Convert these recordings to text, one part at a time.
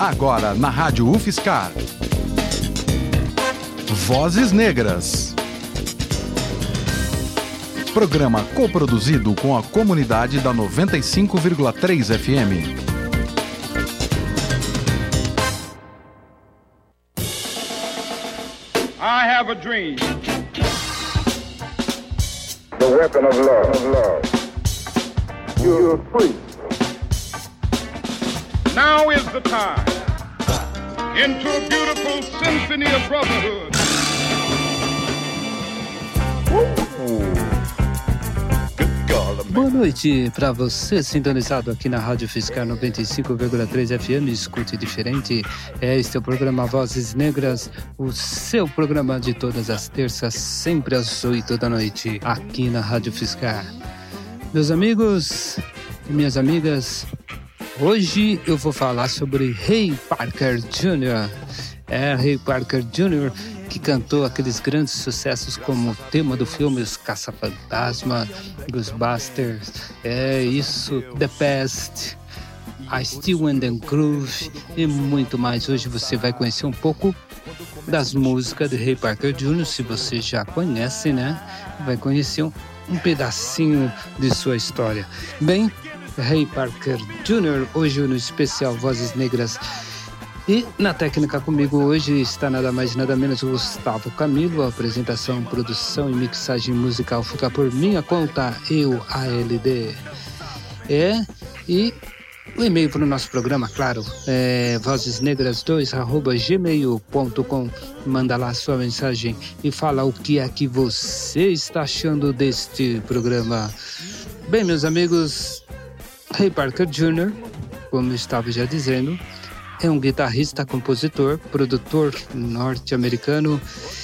Agora na Rádio UFSCar. Vozes Negras. Programa coproduzido com a comunidade da 95,3 FM. I have a dream. The weapon of love. You're free. Now is the time into a beautiful symphony of brotherhood. Boa noite para você sintonizado aqui na Rádio UFSCar 95,3 FM. Escute diferente. Este é o programa Vozes Negras, o seu programa de todas as terças, sempre às 8 da noite, aqui na Rádio UFSCar. Meus amigos e minhas amigas, hoje eu vou falar sobre Ray Parker Jr. Ray Parker Jr., que cantou aqueles grandes sucessos como o tema do filme Os Caça-Fantasma, Ghostbusters, The Past, I Still in the Groove e muito mais. Hoje você vai conhecer um pouco das músicas de Ray Parker Jr., se você já conhece, né? Vai conhecer um pedacinho de sua história. Bem, Ray Parker Jr., hoje no especial Vozes Negras. E na técnica comigo hoje está nada mais nada menos o Gustavo Camilo. A apresentação, produção e mixagem musical fica por minha conta, eu, ALD. E o e-mail para o nosso programa, claro, é vozesnegras2@gmail.com. Manda lá sua mensagem e fala o que é que você está achando deste programa. Bem, meus amigos, Ray Parker Jr., como eu estava já dizendo, é um guitarrista, compositor, produtor norte-americano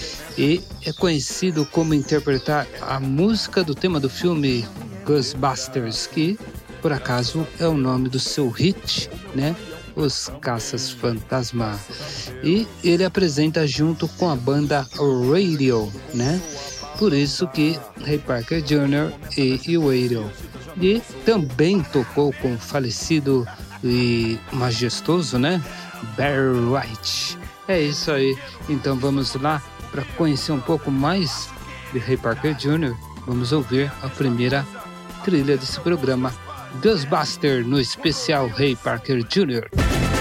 e é conhecido como interpretar a música do tema do filme Ghostbusters, que, por acaso, é o nome do seu hit, né? Os Caças-Fantasma. E ele apresenta junto com a banda Radio, né? Por isso que Ray Parker Jr. e Radio. E também tocou com o falecido e majestoso, né? Barry White. É isso aí. Então vamos lá para conhecer um pouco mais de Ray Parker Jr. Vamos ouvir a primeira trilha desse programa, Ghostbusters, no especial Ray Parker Jr.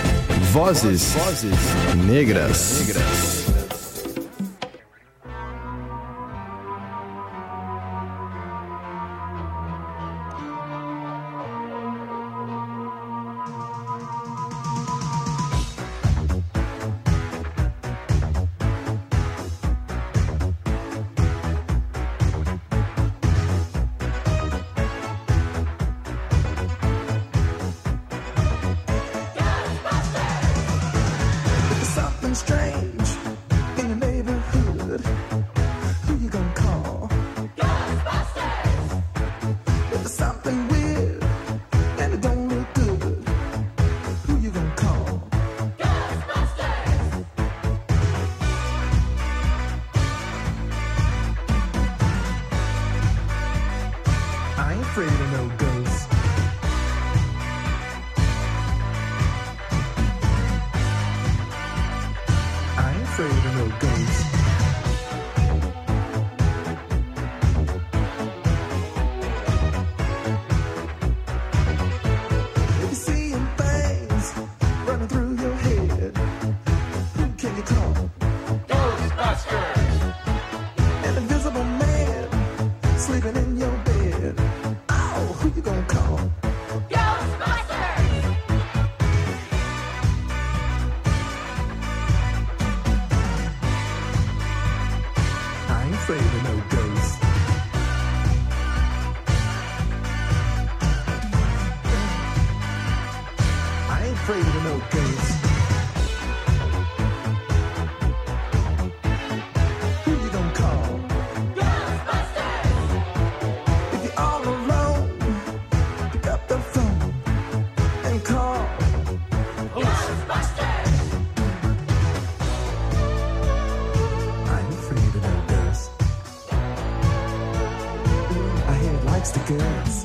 Vozes Negras.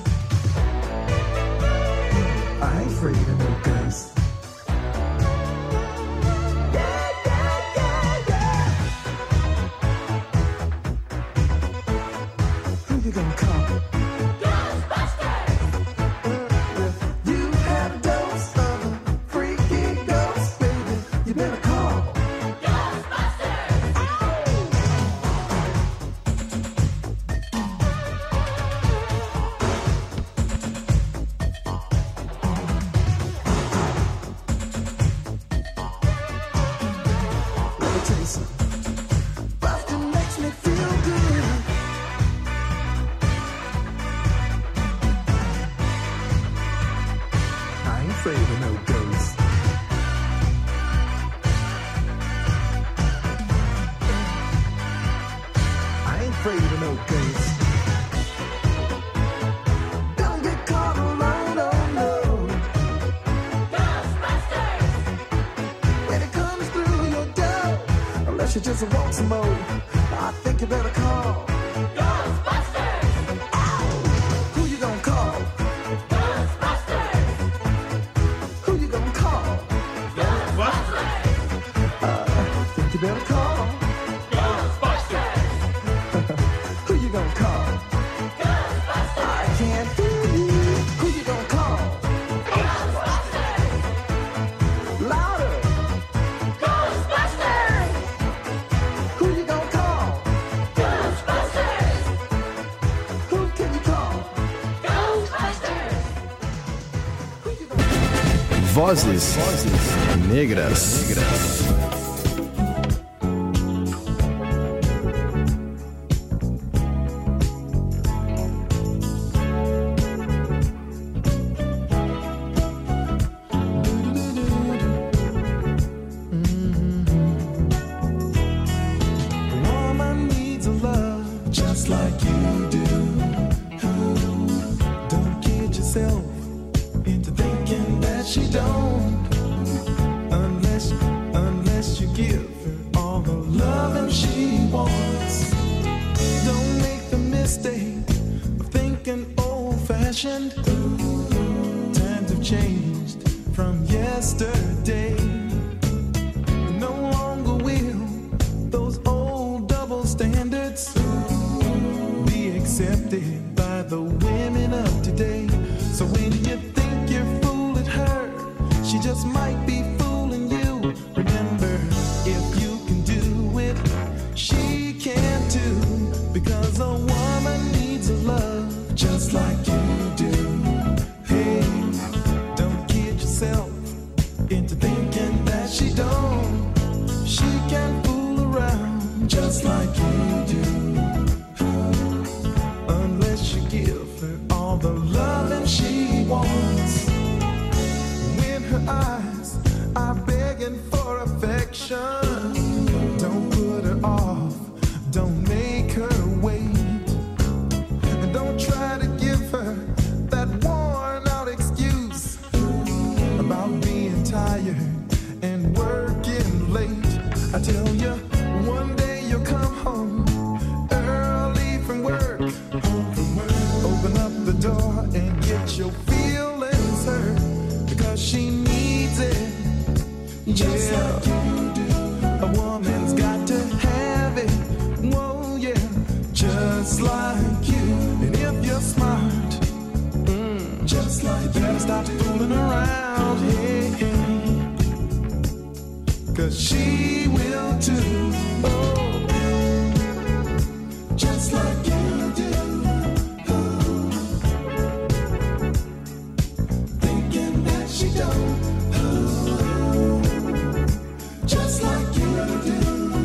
I ain't afraid of no ghosts. afraid of no ghosts. I ain't afraid of no ghosts. Don't get caught alone, oh no. Ghostbusters! When it comes through your door, unless you just want some more, I think you better call Ghostbusters! Ow! Who you gonna call? Ghostbusters! Who you gonna call? Ghostbusters! I think you better call Ghostbusters! Who you gonna call? Ghostbusters! I can't hear you. Who you gonna call? Ghostbusters! Louder! Ghostbusters! Who you gonna call? Ghostbusters! Who can you call? Ghostbusters! Who you gonna Vozes Negras. A woman needs a love just like you do. Don't kid yourself into thinking that she don't. Unless you give her all the loving she wants. Don't make the mistake of thinking old-fashioned. Times have changed from yesterday. No longer will those old double standards be accepted by the women of today. So when you think you're fooling her, she just might be fooling you. Remember, if you can do it, she can too. Because a woman needs a love just like you do. Hey, don't kid yourself into thinking that she don't. She can fool around just like you do. Unless you give her all the loving she wants. When her eyes are begging for affection, don't put her off, don't make her wait. And don't try to give her that worn out excuse about being tired and working late. I tell you, one day you'll come home early from work. Open up the door and get your feelings hurt, because she needs it. Just like you do. A woman's got to have it. Whoa, yeah. Just like you. And if you're smart, just like you, better stop fooling around. Hey, hey. 'Cause she will too. Oh, just like you do. Thinking that she don't. Just like you do.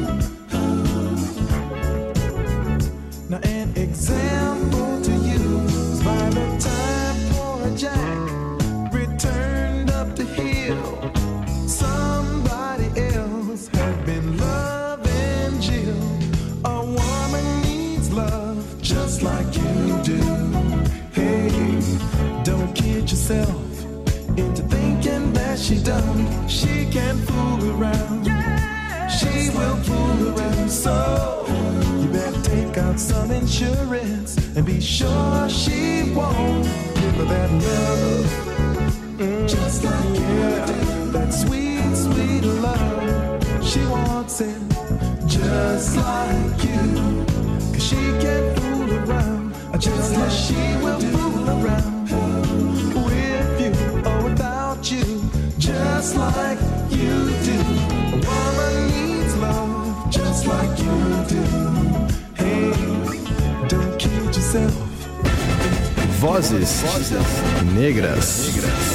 Now an example to you is by the time poor Jack returned up the hill, somebody else had been loving Jill. A woman needs love just like you do. Hey, don't kid yourself into thinking that she don't. She can fool around. She will fool around. So you better take out some insurance and be sure she won't give her that love. Just like you do. That sweet, sweet love. She wants it just like you. 'Cause she can fool around. Just like she will fool around with you or without you. Just like you do. A woman needs love just like you do. Hey, don't kid yourself. Vozes Negras.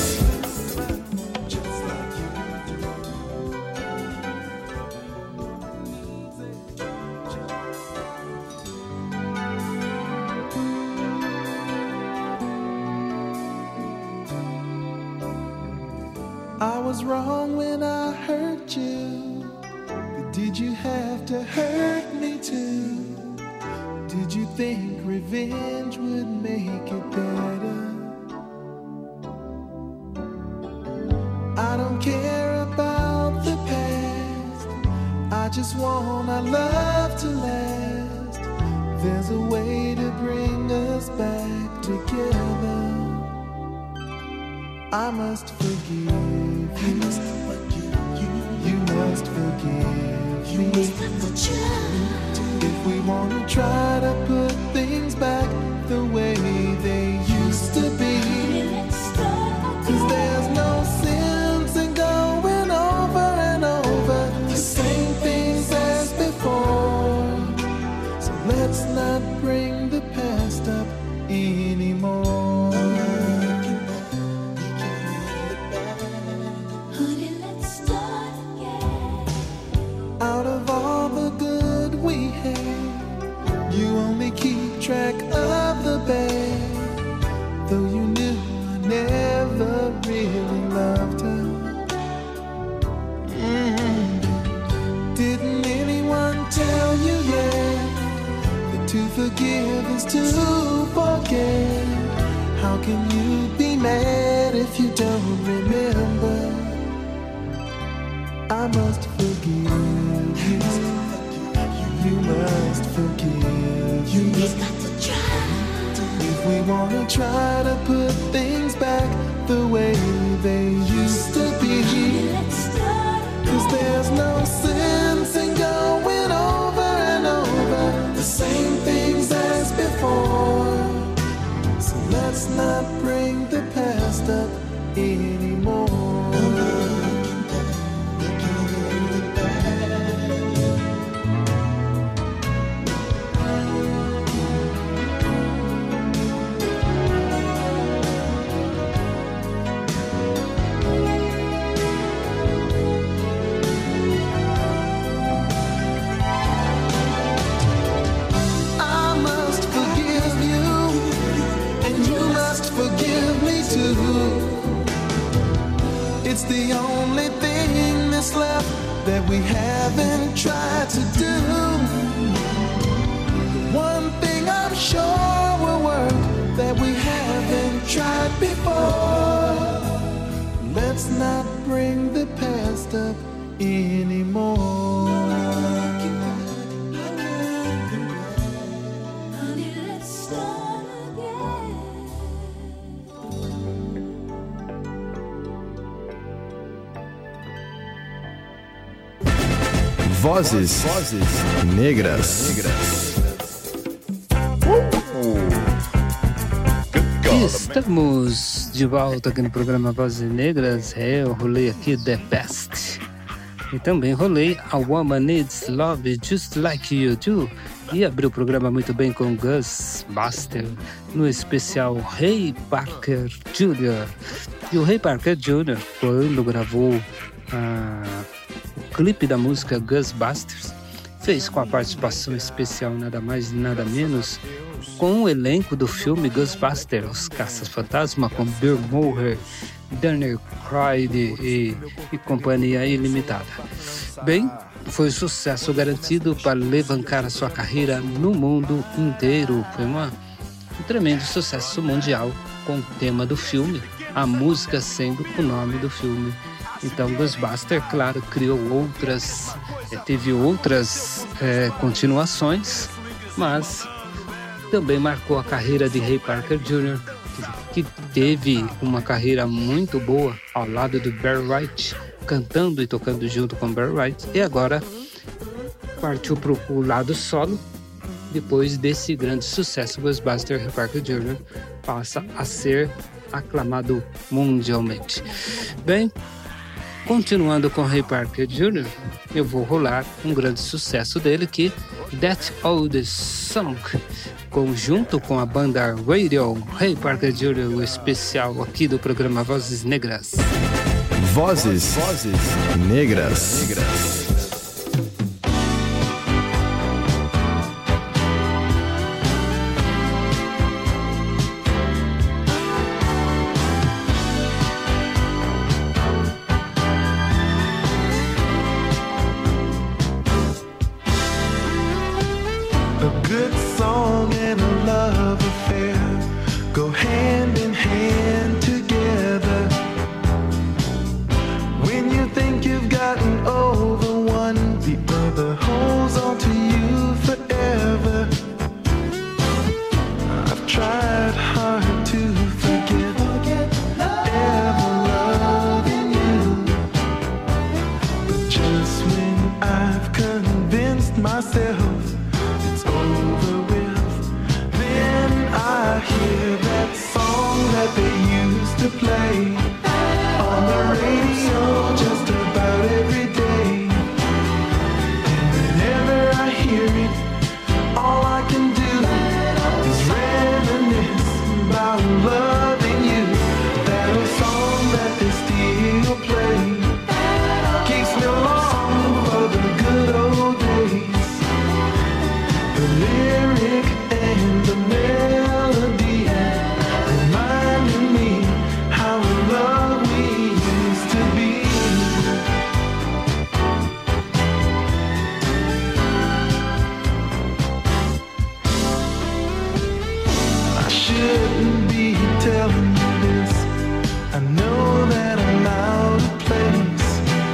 Just like you do. I was wrong when I hurt you, but did you have to hurt me too? Did you think revenge would make it better? I don't care about the past, I just want our love to last. There's a way to bring us back together. I must forgive you. You must forgive me. If we want to try to put things back the way they used to be, 'cause there's no sense in going over and over the same things as before. So let's not bring the past up anymore. Out of all the good we had, you only keep track of the bad. Though you knew I never really loved her. Didn't anyone tell you yet that to forgive is to forget? How can you be mad if you don't remember? I must forgive you. You must forgive you. Got to try. If we wanna try to put things back the way they used to be, 'cause there's no sense in going over and over the same things as before. So let's not bring the past up anymore. It's the only thing that's left that we haven't tried to do. One thing I'm sure will work that we haven't tried before. Let's not bring the past up anymore. Vozes Negras. Estamos de volta aqui no programa Vozes Negras. Eu rolei aqui The Best. E também rolei A Woman Needs Love Just Like You Do. E abri o programa muito bem com Gus Buster no especial Ray Parker Jr. E o Ray Parker Jr., quando gravou o clipe da música Gus Busters, fez com a participação especial nada mais nada menos com o elenco do filme Ghostbusters, Os Caça-Fantasma, com Bill Murray, Daniel Craig e companhia ilimitada. Bem, foi um sucesso garantido para levantar a sua carreira no mundo inteiro. Foi um tremendo sucesso mundial com o tema do filme, a música sendo o nome do filme. Então, Ghostbusters, claro, criou teve outras continuações, mas também marcou a carreira de Ray Parker Jr., que teve uma carreira muito boa ao lado do Barry White, cantando e tocando junto com Barry White, e agora partiu para o lado solo. Depois desse grande sucesso, Ghostbusters, Ray Parker Jr. passa a ser aclamado mundialmente. Bem, continuando com Ray Parker Jr., eu vou rolar um grande sucesso dele, que That Old Song, junto com a banda Radio. Ray Parker Jr., o especial aqui do programa Vozes Negras. Vozes Negras. the radio just about every day. And whenever I hear it, all I can do is reminisce about loving you. That old song that they still play keeps me longing for the good old days. The lyric and the melody reminding me how in love we used to be. I shouldn't be telling you this. I know that I'm out of place.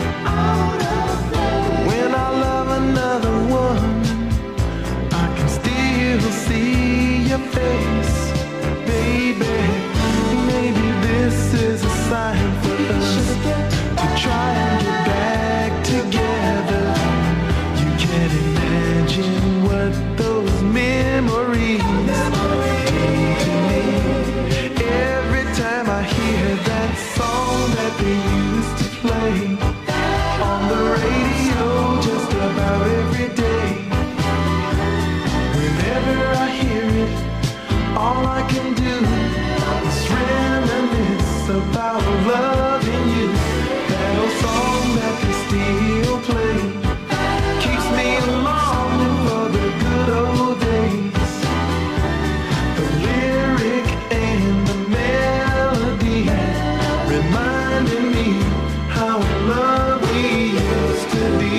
When I love another woman, I can still see your face, baby. Maybe this is a sign for us to try and get back together. You can't imagine what those memories mean to me. Every time I hear that song that they used to play on the radio just about every day. Whenever I hear it, all I can do is reminisce about loving you. That old song that they still play keeps me longing for the good old days. The lyric and the melody reminding me how in love we used to be.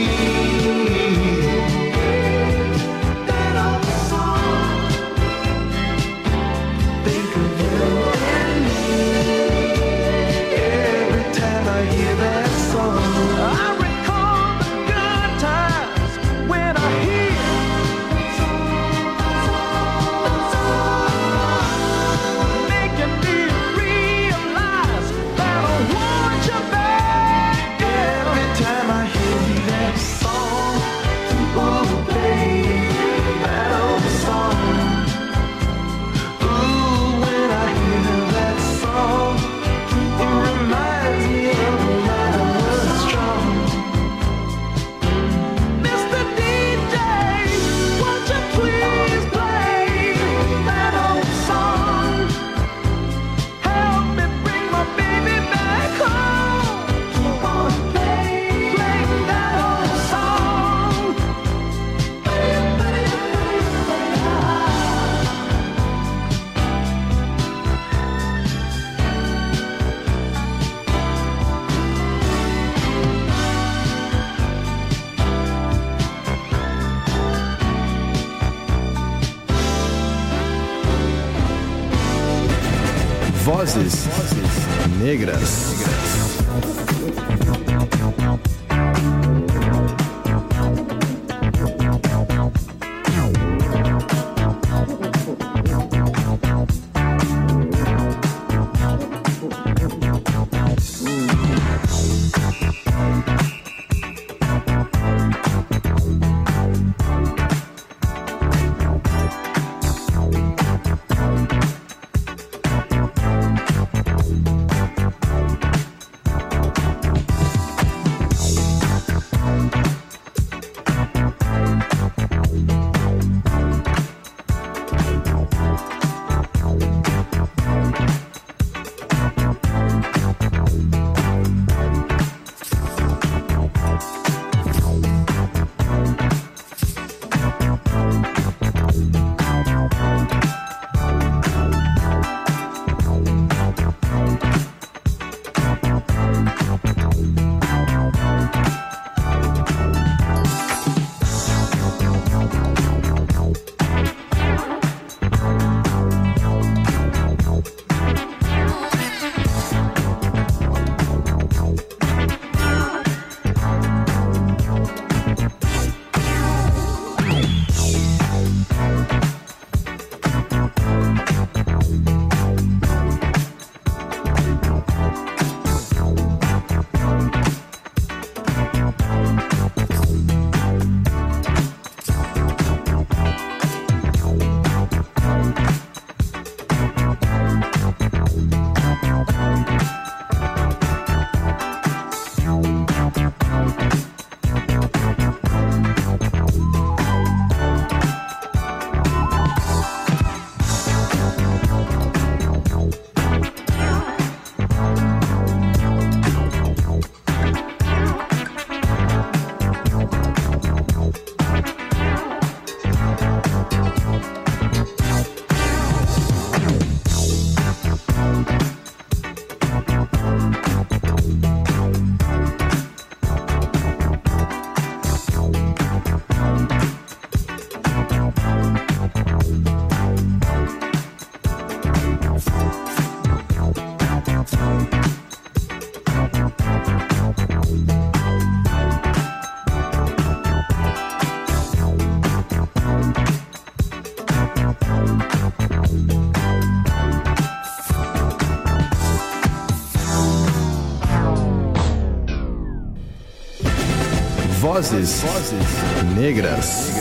That old song, think of you and me. Every time I hear that song, I recall the good times when I hear making me realize that I want you back. Every time I hear that song, oh baby, that old song. Ooh, when I hear that song, it reminds me of when I was strong. Mr. DJ, won't you please play that old song? Help me bring my baby back home. Play that old song. Vozes Negras. Vozes Negras.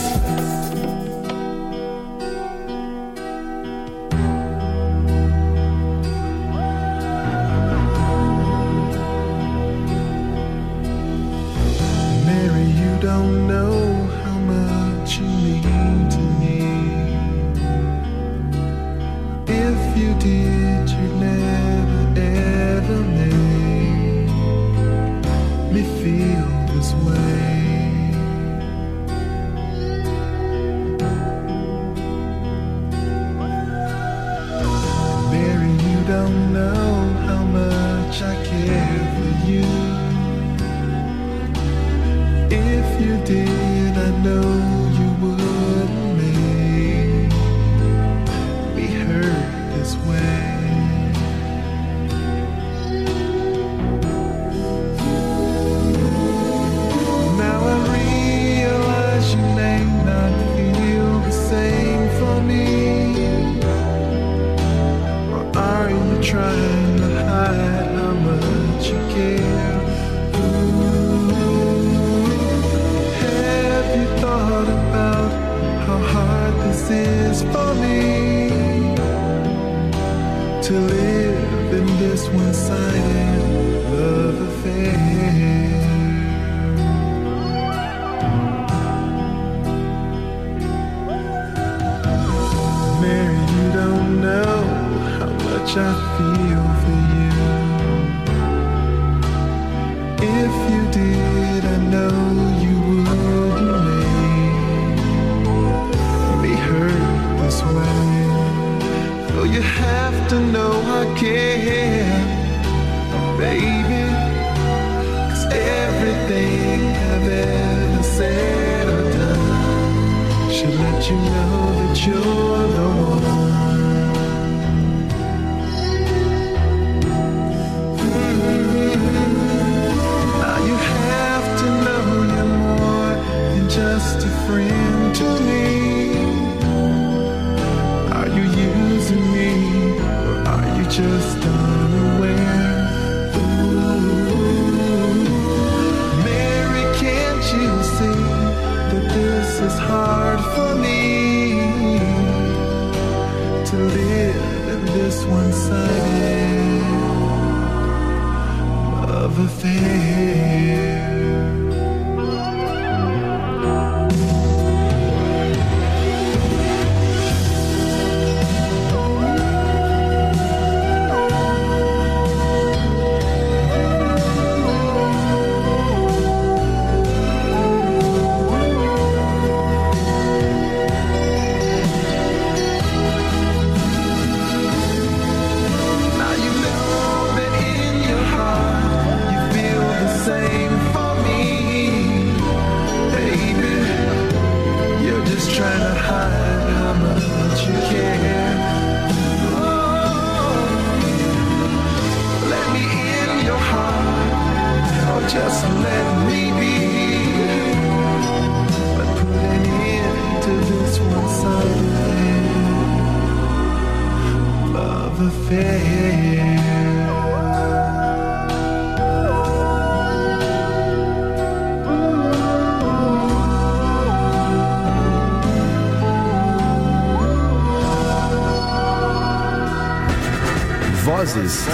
Vozes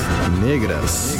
Negras.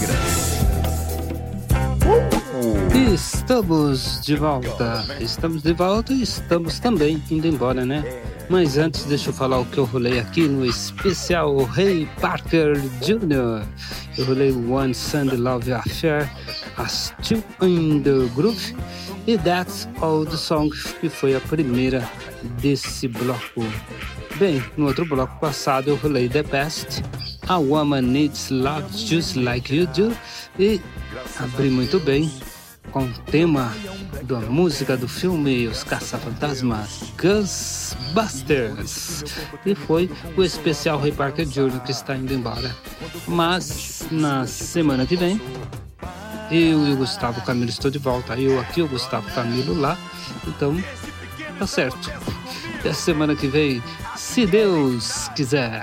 Estamos de volta e estamos também indo embora, né? Mas antes, deixa eu falar o que eu rolei aqui no especial Ray Parker Jr. Eu rolei One Sunday Love Affair, As Two in the Groove e That's All the Song, que foi a primeira desse bloco. Bem, no outro bloco passado eu rolei The Best, A Woman Needs Love Just Like You Do e abri muito bem com o tema da música do filme Os Caça-Fantasmas, Ghostbusters. E foi o especial Ray Parker Jr. que está indo embora. Mas na semana que vem, eu e o Gustavo Camilo estou de volta. Eu aqui, o Gustavo Camilo lá. Então, tá certo. Até semana que vem, se Deus quiser.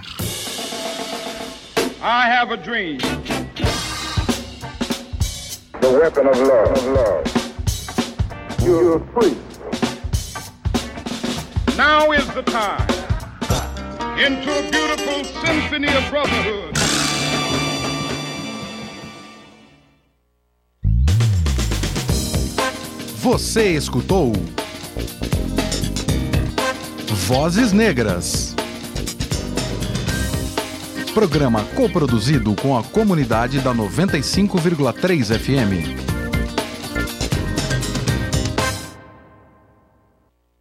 I have a dream. The weapon of love. You're free. Now is the time into a beautiful symphony of brotherhood. Você escutou Vozes Negras, programa coproduzido com a comunidade da 95,3 FM.